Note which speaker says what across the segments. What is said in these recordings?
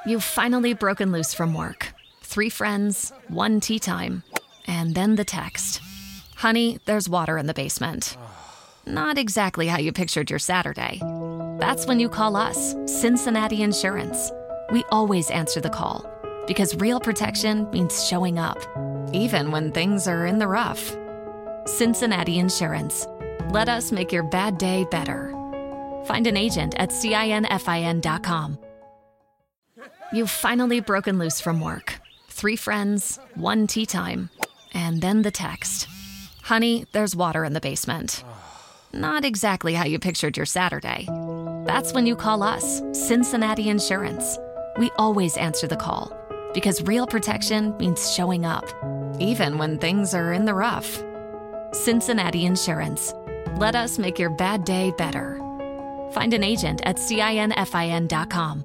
Speaker 1: You've finally broken loose from work. 3 friends, 1 tea time, and then the text. Honey, there's water in the basement. Not exactly how you pictured your Saturday. That's when you call us, Cincinnati Insurance. We always answer the call because real protection means showing up, even when things are in the rough. Cincinnati Insurance. Let us make your bad day better. Find an agent at CINFIN.com. You've finally broken loose from work. 3 friends, 1 tea time, and then the text. Honey, there's water in the basement. Not exactly how you pictured your Saturday. That's when you call us, Cincinnati Insurance. We always answer the call because real protection means showing up, even when things are in the rough. Cincinnati Insurance. Let us make your bad day better. Find an agent at CINFIN.com.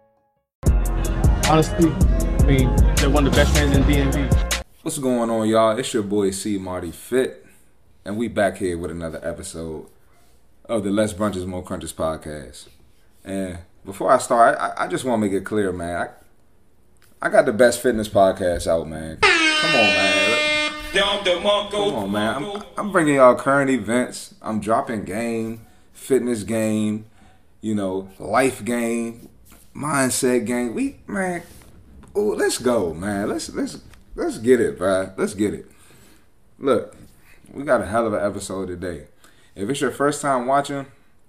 Speaker 2: Honestly, I mean, they're one of the best fans in DMV.
Speaker 3: What's going on, y'all? It's your boy C. Marty Fit, and we back here with another episode of the Less Brunches, More Crunches podcast. And before I start, I just want to make it clear, man. I got the best fitness podcast out, man. Come on, man. Come on, man. I'm bringing y'all current events. I'm dropping game, fitness game, life game, mindset game. Let's go, man. Let's get it, bro. Let's get it. Look, we got a hell of an episode today. If it's your first time watching,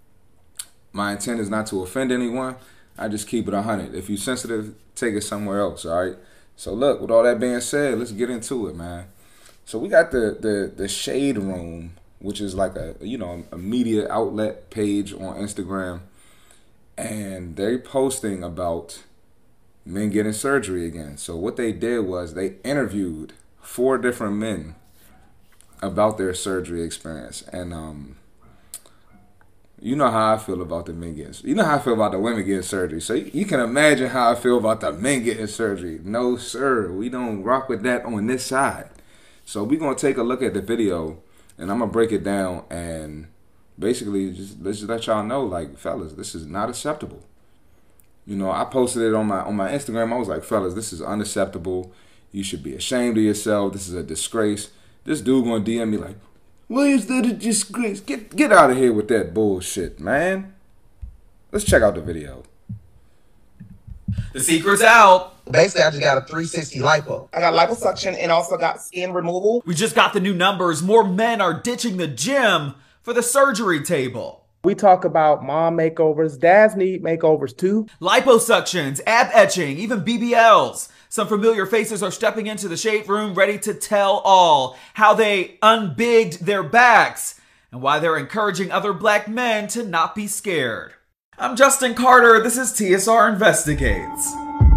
Speaker 3: my intent is not to offend anyone. I just keep it 100. If you're sensitive, take it somewhere else, all right? So look, with all that being said, let's get into it, man. So we got the Shade Room, which is like a media outlet page on Instagram, and they're posting about men getting surgery again. So what they did was they interviewed 4 different men about their surgery experience, and you know how I feel about the men getting. You know how I feel about the women getting surgery. So you can imagine how I feel about the men getting surgery. No, sir, we don't rock with that on this side. So we're gonna take a look at the video, and I'm gonna break it down and basically let's just let y'all know, like, fellas, this is not acceptable. I posted it on my Instagram. I was like, fellas, this is unacceptable. You should be ashamed of yourself. This is a disgrace. This dude gonna DM me like, why is that a disgrace? Get out of here with that bullshit, man. Let's check out the video.
Speaker 4: The secret's out.
Speaker 5: Basically, I just got a 360 lipo.
Speaker 6: I got liposuction and also got skin removal.
Speaker 4: We just got the new numbers. More men are ditching the gym for the surgery table.
Speaker 2: We talk about mom makeovers. Dads need makeovers too.
Speaker 4: Liposuctions, ab etching, even BBLs. Some familiar faces are stepping into the Shade Room ready to tell all how they unbigged their backs and why they're encouraging other black men to not be scared. I'm Justin Carter. This is TSR Investigates.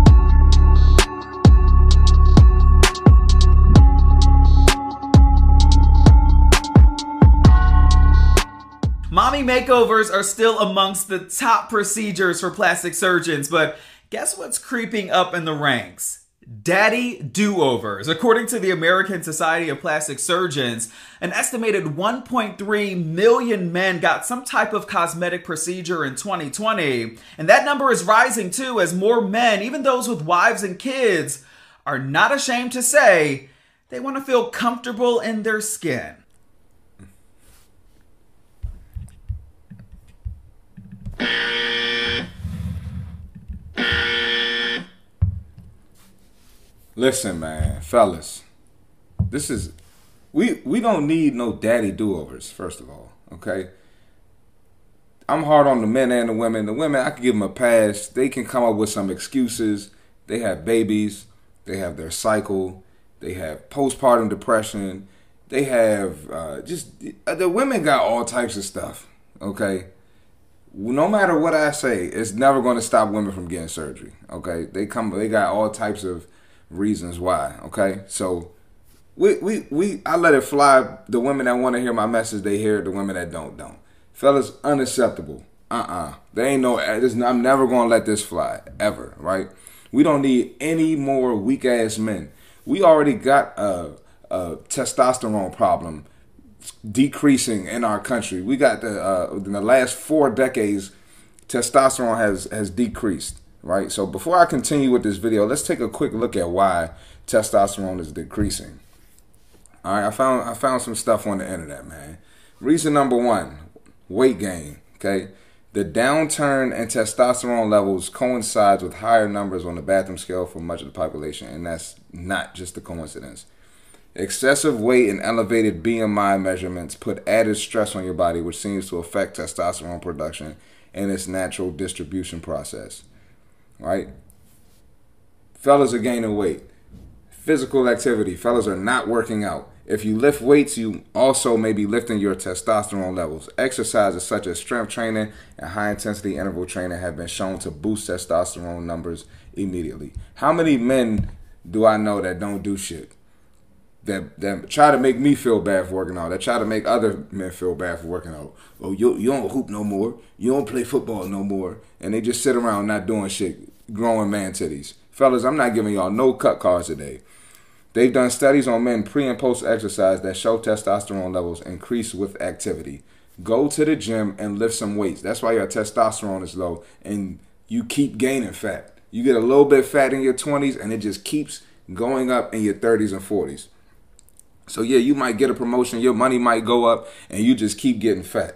Speaker 4: Mommy makeovers are still amongst the top procedures for plastic surgeons, but guess what's creeping up in the ranks? Daddy do-overs. According to the American Society of Plastic Surgeons, an estimated 1.3 million men got some type of cosmetic procedure in 2020. And that number is rising too, as more men, even those with wives and kids, are not ashamed to say they want to feel comfortable in their skin.
Speaker 3: Listen, man, fellas, we don't need no daddy do-overs, first of all, okay? I'm hard on the men and the women. The women, I can give them a pass. They can come up with some excuses. They have babies. They have their cycle. They have postpartum depression. They have the women got all types of stuff, okay? No matter what I say, it's never going to stop women from getting surgery, okay? They got all types of reasons why, okay? So I let it fly. The women that want to hear my message, they hear it. The women that don't. Fellas, unacceptable. There ain't I'm never going to let this fly, ever, right? We don't need any more weak-ass men. We already got a testosterone problem decreasing in our country. We got in the last 4 decades, testosterone has decreased. right? So before I continue with this video, let's take a quick look at why testosterone is decreasing. All right, I found some stuff on the internet, man. Reason number one, weight gain, okay? The downturn in testosterone levels coincides with higher numbers on the Bathroom scale for much of the population, and that's not just a coincidence. Excessive weight and elevated BMI measurements put added stress on your body, which seems to affect testosterone production and its natural distribution process. Right? Fellas are gaining weight. Physical activity. Fellas are not working out. If you lift weights, you also may be lifting your testosterone levels. Exercises such as strength training and high-intensity interval training have been shown to boost testosterone numbers immediately. How many men do I know that don't do shit? That try to make me feel bad for working out. That try to make other men feel bad for working out. Oh, you don't hoop no more. You don't play football no more. And they just sit around not doing shit, growing man titties. Fellas, I'm not giving y'all no cut cards today. They've done studies on men pre and post exercise that show testosterone levels increase with activity. Go to the gym and lift some weights. That's why your testosterone is low and you keep gaining fat. You get a little bit fat in your 20s and it just keeps going up in your 30s and 40s. So yeah, you might get a promotion, your money might go up, and you just keep getting fat.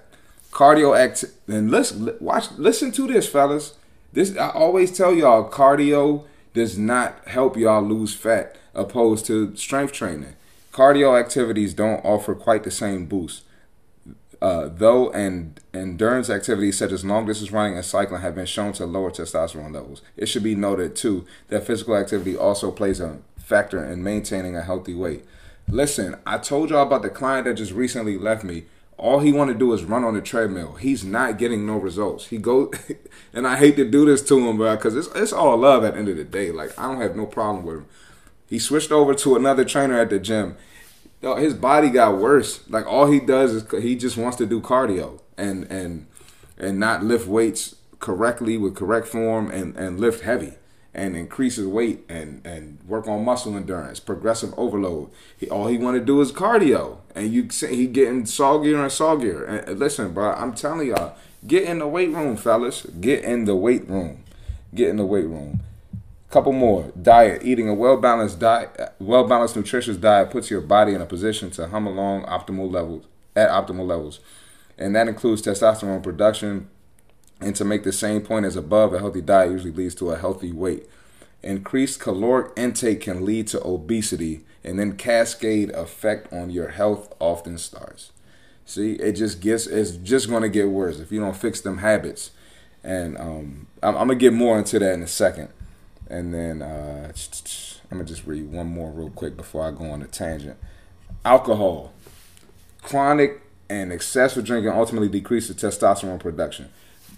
Speaker 3: And listen to this, fellas. I always tell y'all, cardio does not help y'all lose fat, opposed to strength training. Cardio activities don't offer quite the same boost, though, and endurance activities such as long distance running and cycling have been shown to lower testosterone levels. It should be noted too that physical activity also plays a factor in maintaining a healthy weight. Listen, I told y'all about the client that just recently left me. All he want to do is run on the treadmill. He's not getting no results. He goes, and I hate to do this to him, bro, because it's all love at the end of the day. Like, I don't have no problem with him. He switched over to another trainer at the gym. His body got worse. Like, all he does is he just wants to do cardio and not lift weights correctly with correct form and lift heavy. And increase his weight and work on muscle endurance, progressive overload. All he want to do is cardio, and he getting soggier and soggier. And listen, bro, I'm telling y'all, get in the weight room, fellas. Get in the weight room. Get in the weight room. Couple more. Diet. Eating a well-balanced nutritious diet puts your body in a position to hum along at optimal levels, and that includes testosterone production. And to make the same point as above, a healthy diet usually leads to a healthy weight. Increased caloric intake can lead to obesity, and then cascade effect on your health often starts. See, it's just going to get worse if you don't fix them habits. And I'm going to get more into that in a second. And then I'm going to just read one more real quick before I go on a tangent. Alcohol. Chronic and excessive drinking ultimately decreases testosterone production.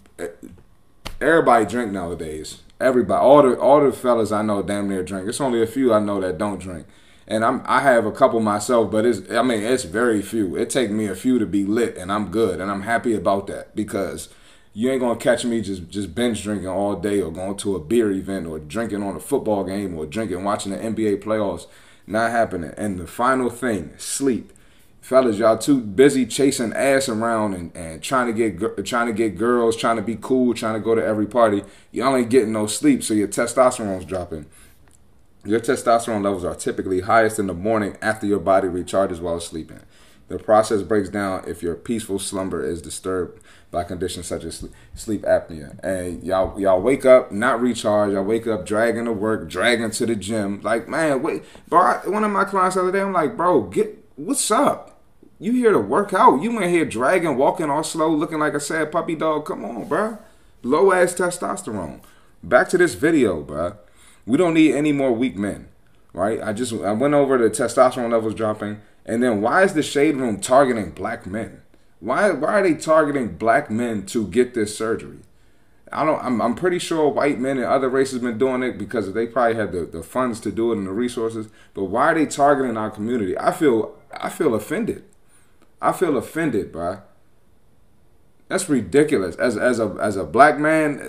Speaker 3: Everybody drink nowadays. Everybody, all the fellas I know damn near drink. It's only a few I know that don't drink, and I have a couple myself, but it's very few. It take me a few to be lit, and I'm good, and I'm happy about that because you ain't gonna catch me just binge drinking all day or going to a beer event or drinking on a football game or drinking watching the NBA playoffs. Not happening. And the final thing, sleep. Fellas, y'all too busy chasing ass around and trying to get girls, trying to be cool, trying to go to every party. Y'all ain't getting no sleep, so your testosterone's dropping. Your testosterone levels are typically highest in the morning after your body recharges while sleeping. The process breaks down if your peaceful slumber is disturbed by conditions such as sleep apnea. And y'all wake up not recharged. Y'all wake up dragging to work, dragging to the gym. Like, man, wait, bro. One of my clients the other day, I'm like, bro, what's up? You here to work out. You in here dragging, walking all slow, looking like a sad puppy dog. Come on, bro. Low ass testosterone. Back to this video, bro. We don't need any more weak men, right? I went over the testosterone levels dropping. And then why is the Shade Room targeting black men? Why are they targeting black men to get this surgery? I'm pretty sure white men and other races been doing it because they probably had the funds to do it and the resources. But why are they targeting our community? I feel offended. I feel offended, bro. That's ridiculous. As a black man,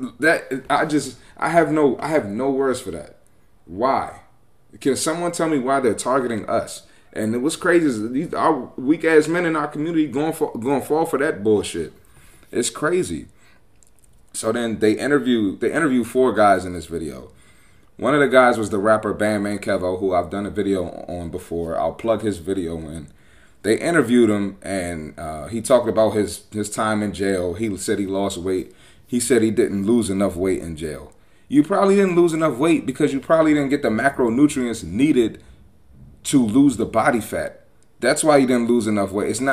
Speaker 3: I have no words for that. Why? Can someone tell me why they're targeting us? And what's crazy is our weak ass men in our community going fall for that bullshit. It's crazy. So then they interview 4 guys in this video. One of the guys was the rapper Bandman Kevo, who I've done a video on before. I'll plug his video in. They interviewed him, and he talked about his time in jail. He said he lost weight. He said he didn't lose enough weight in jail. You probably didn't lose enough weight because you probably didn't get the macronutrients needed to lose the body fat. That's why you didn't lose enough weight. It's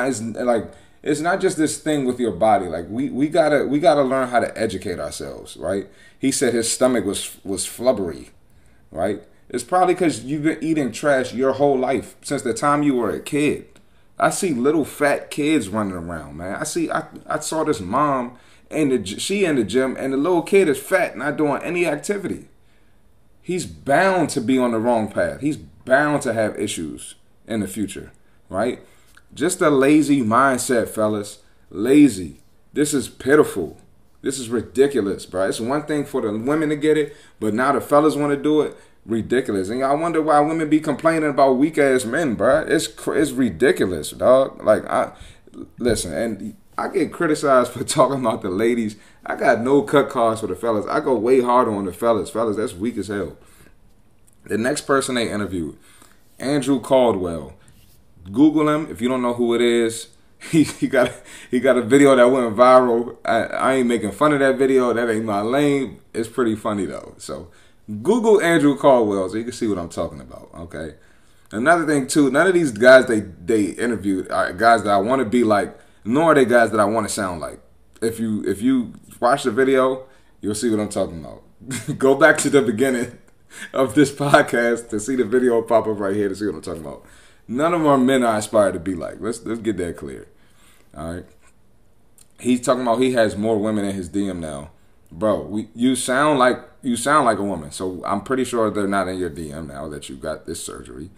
Speaker 3: not just this thing with your body. Like we gotta learn how to educate ourselves, right? He said his stomach was flubbery, right? It's probably because you've been eating trash your whole life since the time you were a kid. I see little fat kids running around, man. I saw this mom she in the gym, and the little kid is fat, not doing any activity. He's bound to be on the wrong path. He's bound to have issues in the future, right? Just a lazy mindset, fellas. Lazy. This is pitiful. This is ridiculous, bro. It's one thing for the women to get it, but now the fellas want to do it. Ridiculous. And I wonder why women be complaining about weak ass men, bro. It's ridiculous, dog. Like, listen, and I get criticized for talking about the ladies. I got no cut cards for the fellas. I go way harder on the fellas. Fellas, that's weak as hell. The next person they interviewed, Andrew Caldwell. Google him if you don't know who it is. He got a video that went viral. I ain't making fun of that video. That ain't my lane. It's pretty funny though. So Google Andrew Caldwell so you can see what I'm talking about. Okay. Another thing too, none of these guys they interviewed are guys that I want to be like, nor are they guys that I want to sound like. If you watch the video, you'll see what I'm talking about. Go back to the beginning of this podcast to see the video pop up right here to see what I'm talking about. None of our men I aspire to be like. Let's get that clear. All right. He's talking about he has more women in his DM now. Bro, you sound like a woman. So I'm pretty sure they're not in your DM now that you got this surgery.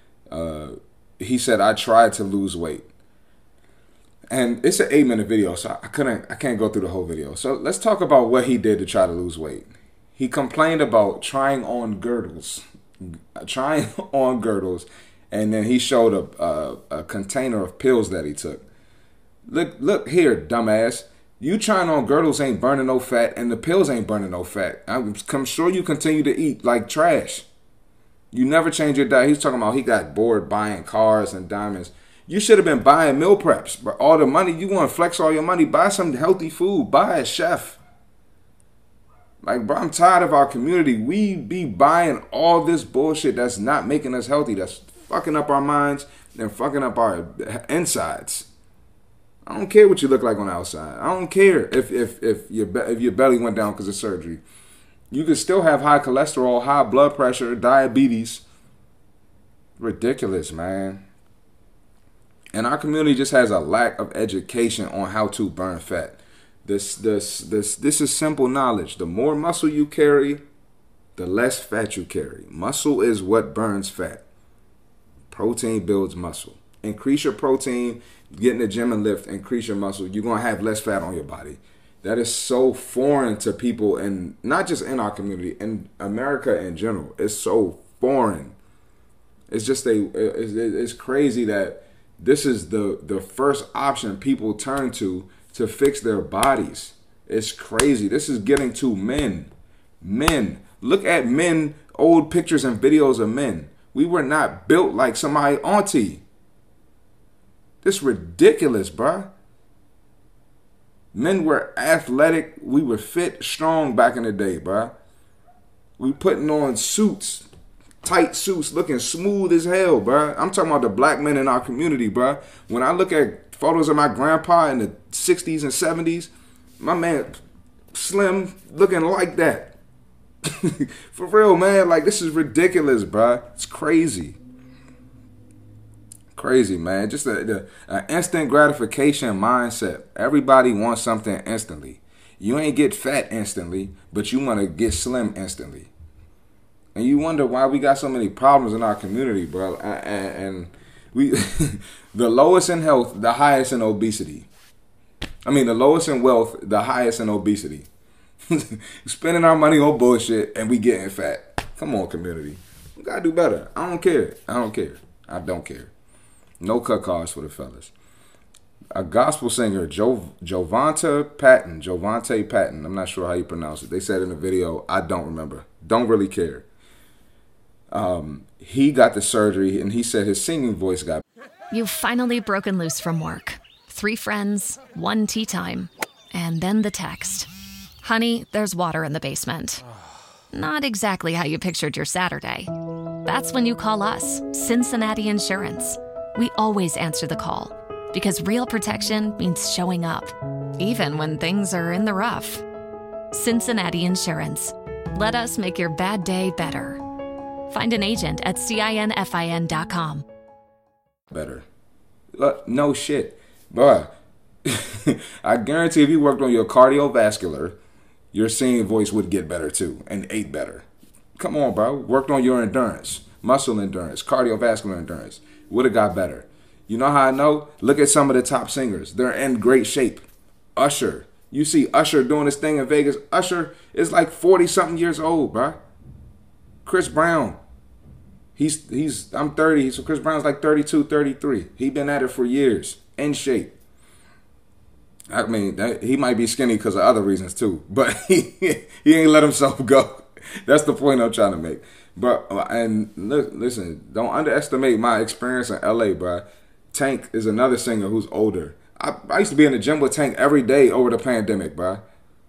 Speaker 3: He said, I tried to lose weight. And it's an 8-minute video, so I can't go through the whole video. So let's talk about what he did to try to lose weight. He complained about trying on girdles, and then he showed a container of pills that he took. Look here, dumbass. You trying on girdles ain't burning no fat, and the pills ain't burning no fat. I'm sure you continue to eat like trash. You never change your diet. He's talking about he got bored buying cars and diamonds. You should have been buying meal preps. But all the money, you want to flex all your money, buy some healthy food. Buy a chef. Like, bro, I'm tired of our community. We be buying all this bullshit that's not making us healthy. That's fucking up our minds and fucking up our insides. I don't care what you look like on the outside. I don't care if your belly went down because of surgery. You could still have high cholesterol, high blood pressure, diabetes. Ridiculous, man. And our community just has a lack of education on how to burn fat. This is simple knowledge. The more muscle you carry, the less fat you carry. Muscle is what burns fat. Protein builds muscle. Increase your protein, get in the gym and lift, increase your muscle. You're going to have less fat on your body. That is so foreign to people, and not just in our community, in America in general. It's so foreign. It's just it's crazy that this is the first option people turn to fix their bodies. It's crazy. This is getting to men. Men. Look at men, old pictures and videos of men. We were not built like somebody auntie. This ridiculous, bruh. Men were athletic. We were fit, strong back in the day, bruh. We putting on suits. Tight suits looking smooth as hell, bruh. I'm talking about the black men in our community, bruh. When I look at photos of my grandpa in the 60s and 70s, my man slim looking like that. For real, man. Like, this is ridiculous, bruh. It's crazy. Crazy, man. Just an instant gratification mindset. Everybody wants something instantly. You ain't get fat instantly, but you want to get slim instantly. And you wonder why we got so many problems in our community, bro. And we, the lowest in health, the highest in obesity. I mean, the lowest in wealth, the highest in obesity. Spending our money on bullshit and we getting fat. Come on, community. We gotta do better. I don't care. I don't care. No cut cards for the fellas. a gospel singer, Jovante Patton. I'm not sure how you pronounce it. They said in the video, I don't remember. Don't really care. He got the surgery, and he said his singing voice got.
Speaker 1: You've finally broken loose from work. 3 friends, 1 tea time, and then the text. Honey, there's water in the basement. Not exactly how you pictured your Saturday. That's when you call us, Cincinnati Insurance. We always answer the call, because real protection means showing up, even when things are in the rough. Cincinnati Insurance. Let us make your bad day better. Find an agent at CINFIN.com.
Speaker 3: Better. No shit. Bruh. I guarantee if you worked on your cardiovascular, your singing voice would get better too and ate better. Come on, bro. Worked on your endurance, muscle endurance, cardiovascular endurance. Would have got better. You know how I know? Look at some of the top singers. They're in great shape. Usher. You see Usher doing this thing in Vegas. Usher is like 40-something years old, bro. Chris Brown. I'm 30, so Chris Brown's like 32, 33. He been at it for years. In shape. I mean, he might be skinny because of other reasons too, but he ain't let himself go. That's the point I'm trying to make. But and listen, don't underestimate my experience in LA, bro. Tank is another singer who's older. I used to be in the gym with Tank every day over the pandemic, bro.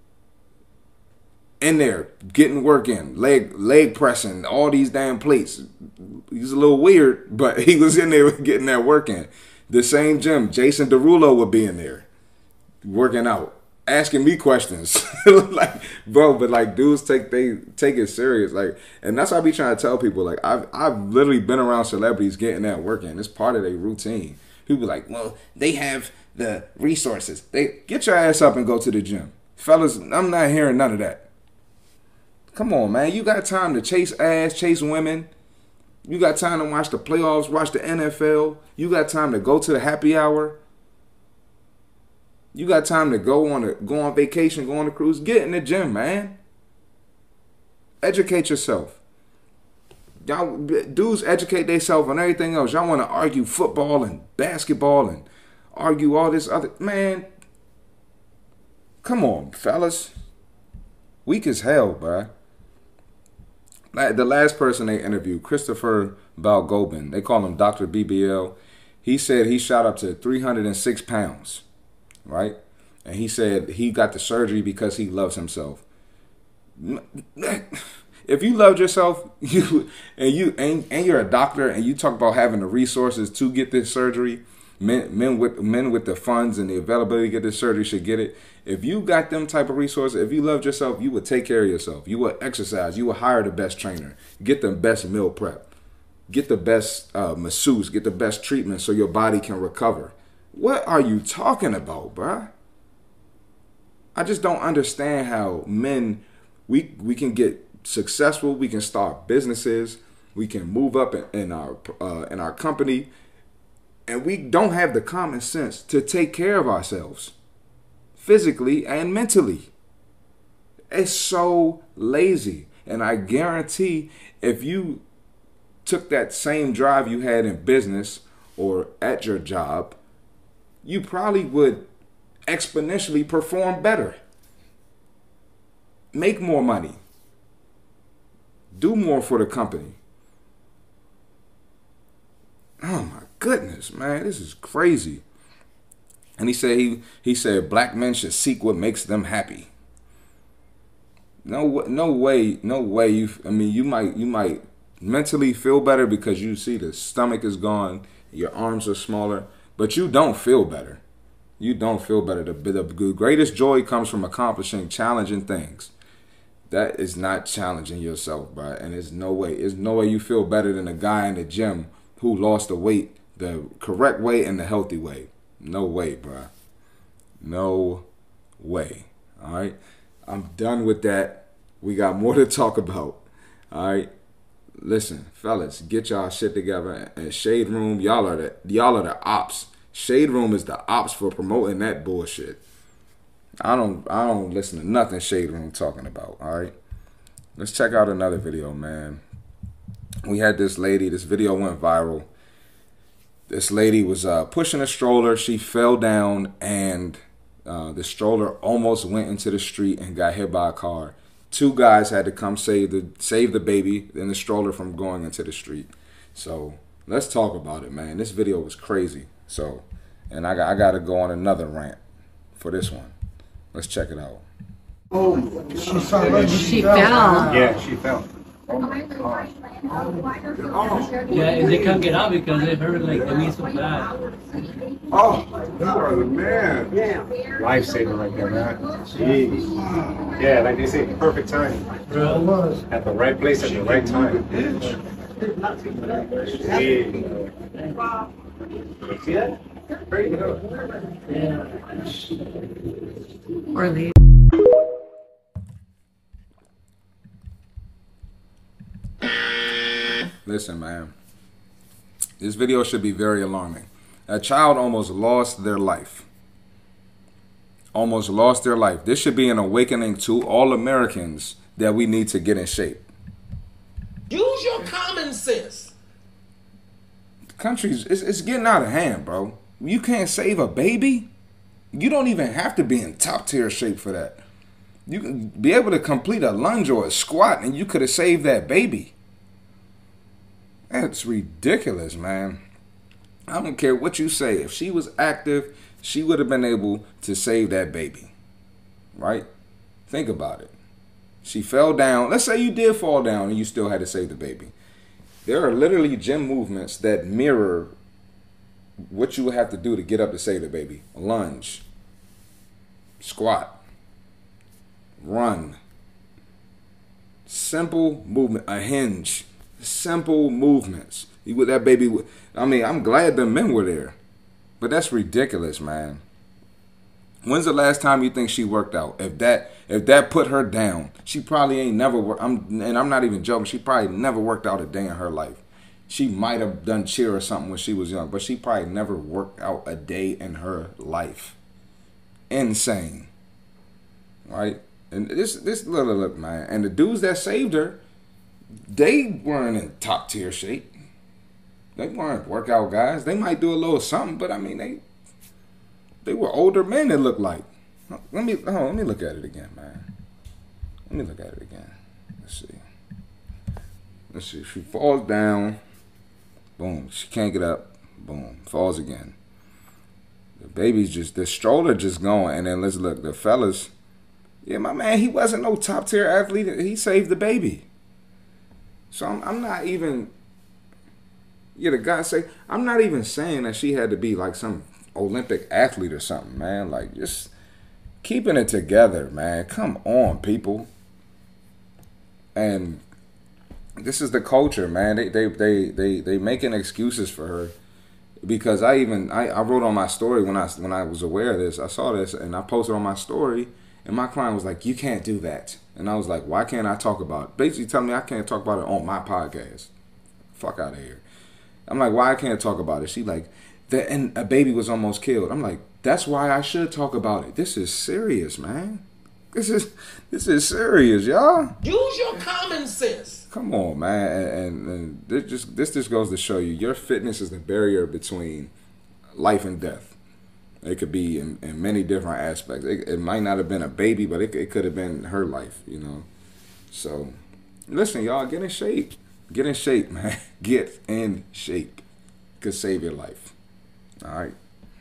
Speaker 3: In there, getting work in, leg pressing, all these damn plates. He's a little weird, but he was in there getting that work in. The same gym, Jason Derulo would be in there, working out, asking me questions. Like, bro, but like dudes take it serious. Like, and that's what I be trying to tell people. Like, I've literally been around celebrities getting that work in. It's part of their routine. People be like, well, they have the resources. They get your ass up and go to the gym. Fellas, I'm not hearing none of that. Come on, man. You got time to chase ass, chase women. You got time to watch the playoffs, watch the NFL. You got time to go to the happy hour. You got time to go on vacation, go on a cruise. Get in the gym, man. Educate yourself. Y'all dudes educate themselves on everything else. Y'all want to argue football and basketball and argue all this other. Man, come on, fellas. Weak as hell, bruh. The last person they interviewed, Christopher Balgobin, they call him Dr. BBL. He said he shot up to 306 pounds, right? And he said he got the surgery because he loves himself. If you loved yourself, you're a doctor, and you talk about having the resources to get this surgery, men with the funds and the availability to get this surgery should get it. If you got them type of resources, if you loved yourself, you would take care of yourself. You would exercise. You would hire the best trainer. Get the best meal prep. Get the best masseuse. Get the best treatment so your body can recover. What are you talking about, bruh? I just don't understand how men, we can get successful. We can start businesses. We can move up in our company. And we don't have the common sense to take care of ourselves physically and mentally. It's so lazy. And I guarantee if you took that same drive you had in business or at your job, you probably would exponentially perform better. Make more money. Do more for the company. Oh my goodness, man, this is crazy. And he said black men should seek what makes them happy. No way. You might mentally feel better because you see the stomach is gone, your arms are smaller, but you don't feel better. You don't feel better. The greatest joy comes from accomplishing challenging things. That is not challenging yourself, bro. And there's no way you feel better than a guy in the gym who lost the weight the correct way and the healthy way. No way, bro. No way. All right. I'm done with that. We got more to talk about. All right. Listen, fellas, get y'all shit together. And Shade Room, y'all are the ops. Shade Room is the ops for promoting that bullshit. I don't listen to nothing Shade Room talking about. All right. Let's check out another video, man. We had this lady. This video went viral. This lady was pushing a stroller. She fell down, and the stroller almost went into the street and got hit by a car. 2 guys had to come save the baby and the stroller from going into the street. So let's talk about it, man. This video was crazy. So, and I got to go on another rant for this one. Let's check it out.
Speaker 7: She fell.
Speaker 8: Yeah, she fell.
Speaker 7: Yeah, they can't get out because they heard like the wheels so bad.
Speaker 8: Oh, you are the man. Yeah. Lifesaver right there, man. Jeez. Yeah, like they say, perfect timing. At the right place at the right time. Jeez. See that? Pretty good.
Speaker 7: Yeah. Or leave.
Speaker 3: Listen, man. This video should be very alarming. A child almost lost their life. Almost lost their life. This should be an awakening to all Americans that we need to get in shape.
Speaker 6: Use your common sense.
Speaker 3: The country's it's getting out of hand, bro. You can't save a baby. You don't even have to be in top tier shape for that. You can be able to complete a lunge or a squat, and you could have saved that baby. That's ridiculous, man. I don't care what you say. If she was active, she would have been able to save that baby. Right? Think about it. She fell down. Let's say you did fall down and you still had to save the baby. There are literally gym movements that mirror what you would have to do to get up to save the baby. A lunge, squat, run, simple movement, a hinge. Simple movements. With that baby, I mean, I'm glad the men were there, but that's ridiculous, man. When's the last time you think she worked out? If that put her down, she probably ain't never worked. I'm not even joking. She probably never worked out a day in her life. She might have done cheer or something when she was young, but she probably never worked out a day in her life. Insane, right? And this look, man. And the dudes that saved her, they weren't in top tier shape. They weren't workout guys. They might do a little something, but I mean they were older men. It looked like. Let me look at it again, man. Let me look at it again. Let's see. She falls down. Boom. She can't get up. Boom. Falls again. The stroller just going, and then let's look. The fellas. Yeah, my man. He wasn't no top tier athlete. He saved the baby. So I'm not even, the guy say, I'm not even saying that she had to be like some Olympic athlete or something, man. Like, just keeping it together, man. Come on, people. And this is the culture, man. They making excuses for her. Because I wrote on my story when I was aware of this. I saw this and I posted on my story. And my client was like, you can't do that. And I was like, why can't I talk about it? Basically telling me I can't talk about it on my podcast. Fuck out of here. I'm like, why I can't talk about it? She like, and a baby was almost killed. I'm like, that's why I should talk about it. This is serious, man. This is serious, y'all.
Speaker 6: Use your common sense.
Speaker 3: Come on, man. And this just goes to show you, your fitness is the barrier between life and death. It could be in many different aspects. It might not have been a baby, but it could have been her life, you know. So, listen, y'all, get in shape. Get in shape, man. Get in shape. Could save your life. All right.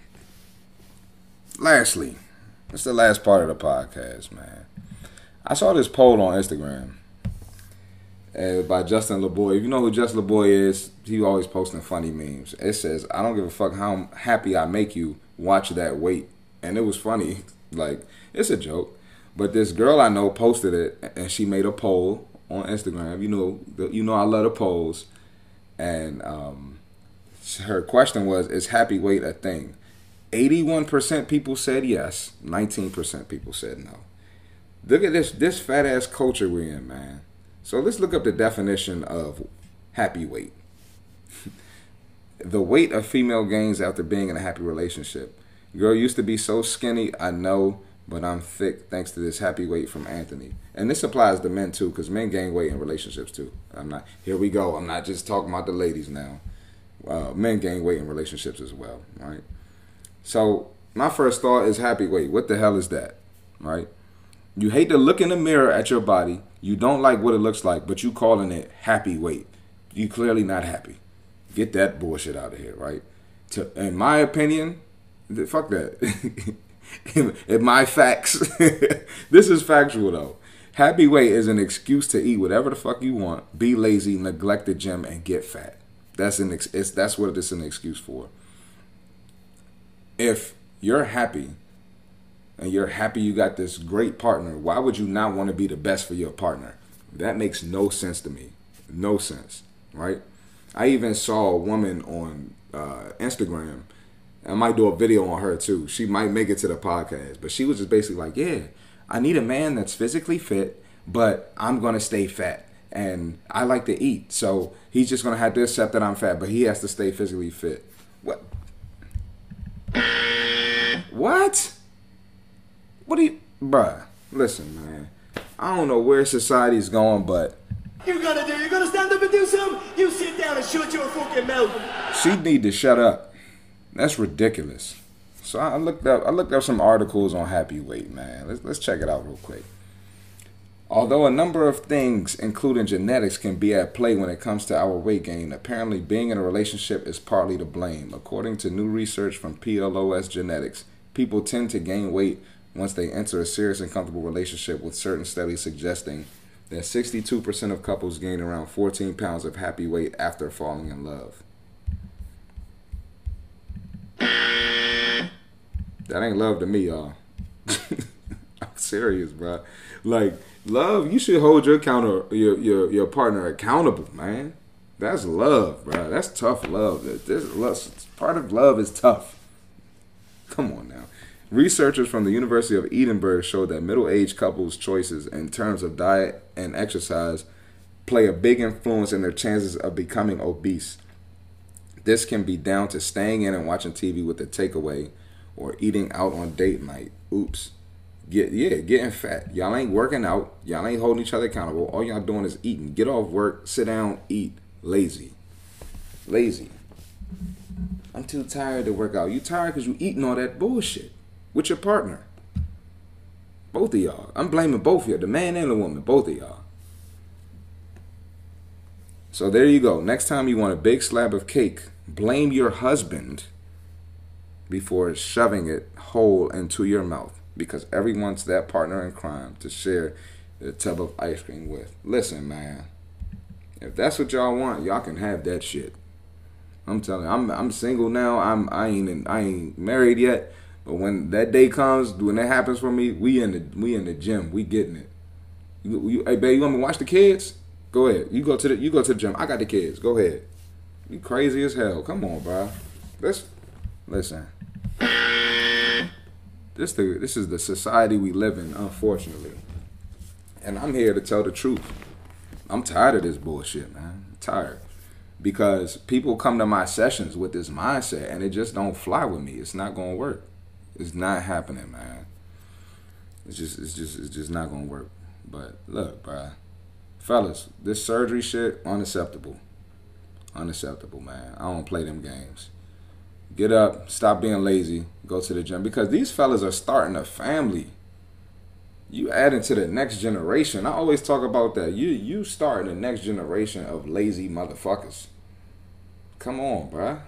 Speaker 3: Lastly, that's the last part of the podcast, man. I saw this poll on Instagram by Justin LeBoy. If you know who Justin LeBoy is, he always posting funny memes. It says, I don't give a fuck how happy I make you. Watch that weight. And it was funny. Like, it's a joke. But this girl I know posted it, and she made a poll on Instagram. You know I love the polls. And her question was, is happy weight a thing? 81% people said yes. 19% people said no. Look at this fat ass culture we're in, man. So let's look up the definition of happy weight. The weight a female gains after being in a happy relationship. Girl used to be so skinny, I know, but I'm thick thanks to this happy weight from Anthony. And this applies to men too, because men gain weight in relationships too. Here we go. I'm not just talking about the ladies now. men gain weight in relationships as well, right? So my first thought is happy weight. What the hell is that, right? You hate to look in the mirror at your body. You don't like what it looks like, but you calling it happy weight. You clearly not happy. Get that bullshit out of here, right? In my opinion, fuck that. in my facts, this is factual though. Happy weight is an excuse to eat whatever the fuck you want, be lazy, neglect the gym, and get fat. That's what it's an excuse for. If you're happy and you're happy you got this great partner, why would you not want to be the best for your partner? That makes no sense to me. No sense, right? I even saw a woman on Instagram. I might do a video on her too. She might make it to the podcast. But she was just basically like, yeah, I need a man that's physically fit, but I'm going to stay fat. And I like to eat. So he's just going to have to accept that I'm fat, but he has to stay physically fit. What? What? What do you... Bruh, listen, man. I don't know where society's going, but...
Speaker 9: You're gonna stand up and do something? You sit down and shut your fucking mouth.
Speaker 3: She need to shut up. That's ridiculous. So I looked up some articles on happy weight, man. Let's check it out real quick. Although a number of things, including genetics, can be at play when it comes to our weight gain, apparently being in a relationship is partly to blame. According to new research from PLOS Genetics, people tend to gain weight once they enter a serious and comfortable relationship, with certain studies suggesting that 62% of couples gain around 14 pounds of happy weight after falling in love. That ain't love to me, y'all. I'm serious, bro. Like, love, you should hold your partner accountable, man. That's love, bro. That's tough love. Part of love is tough. Come on now. Researchers from the University of Edinburgh showed that middle-aged couples' choices in terms of diet and exercise play a big influence in their chances of becoming obese. This can be down to staying in and watching TV with a takeaway or eating out on date night. Oops. Getting fat. Y'all ain't working out. Y'all ain't holding each other accountable. All y'all doing is eating. Get off work, sit down, eat. Lazy. I'm too tired to work out. You tired because you eating all that bullshit with your partner. Both of y'all. I'm blaming both of y'all, the man and the woman, both of y'all. So there you go. Next time you want a big slab of cake, blame your husband before shoving it whole into your mouth, because everyone's that partner in crime to share the tub of ice cream with. Listen, man, if that's what y'all want, y'all can have that shit. I'm telling you, I'm single now. I ain't married yet, but when that day comes, when that happens for me, we in the gym, we getting it. Hey, babe, you want me to watch the kids? Go ahead. You go to the gym. I got the kids. Go ahead. You crazy as hell. Come on, bro. Listen. This is the society we live in, unfortunately. And I'm here to tell the truth. I'm tired of this bullshit, man. I'm tired. Because people come to my sessions with this mindset and it just don't fly with me. It's not gonna work. It's not happening, man. It's just not gonna work. But look, bro. Fellas, this surgery shit, unacceptable. Unacceptable, man. I don't play them games. Get up, stop being lazy, go to the gym. Because these fellas are starting a family. You adding to the next generation. I always talk about that. You starting the next generation of lazy motherfuckers. Come on, bruh.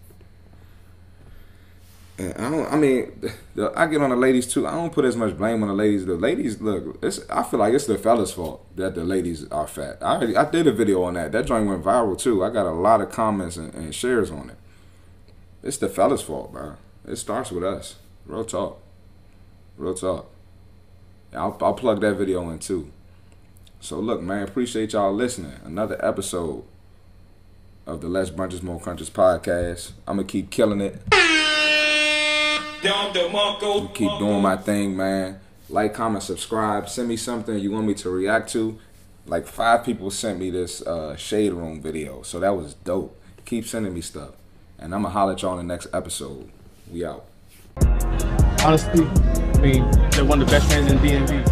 Speaker 3: I get on the ladies too. I don't put as much blame on the ladies. The ladies, look, I feel like it's the fellas' fault that the ladies are fat. I did a video on that. That joint went viral too. I got a lot of comments and shares on it. It's the fellas' fault, bro. It starts with us. Real talk. Real talk. I'll plug that video in too. So look, man, appreciate y'all listening. Another episode of the Less Brunches, More Crunches podcast. I'm going to keep killing it. Keep doing my thing, man. Like, comment, subscribe. Send me something you want me to react to. Like 5 people sent me this Shade Room video. So that was dope. Keep sending me stuff. And I'm going to holler at y'all in the next episode. We out.
Speaker 10: Honestly, I mean, they're one of the best fans in DMV.